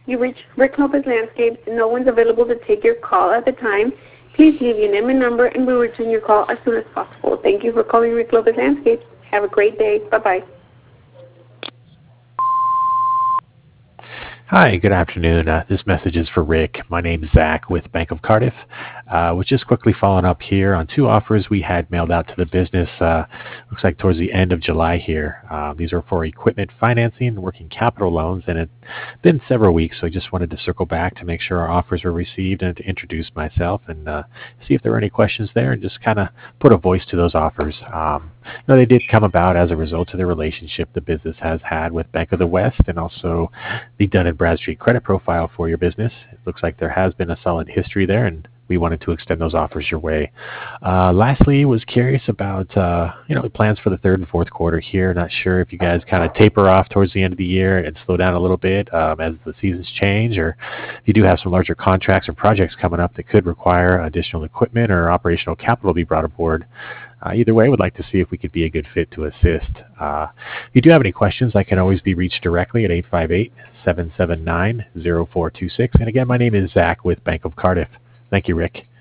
You reach Rick Lopez Landscapes and no one's available to take your call at the time. Please leave your name and number and we'll return your call as soon as possible. Thank you for calling Rick Lopez Landscapes. Have a great day. Bye-bye. Hi, good afternoon. This message is for Rick. My name's Zach with Bank of Cardiff. Was just quickly following up here on two offers we had mailed out to the business. Looks like towards the end of July here. These are for equipment financing, working capital loans, and it's been several weeks, so I just wanted to circle back to make sure our offers were received and to introduce myself and see if there were any questions there and just kind of put a voice to those offers. They did come about as a result of the relationship the business has had with Bank of the West and also the Dun & Bradstreet credit profile for your business. It looks like there has been a solid history there, and we wanted to extend those offers your way. Lastly, was curious about plans for the third and fourth quarter here. Not sure if you guys kind of taper off towards the end of the year and slow down a little bit as the seasons change, or if you do have some larger contracts or projects coming up that could require additional equipment or operational capital to be brought aboard. Either way, would like to see if we could be a good fit to assist. If you do have any questions, I can always be reached directly at 858-779-0426. And again, my name is Zach with Bank of Cardiff. Thank you, Rick.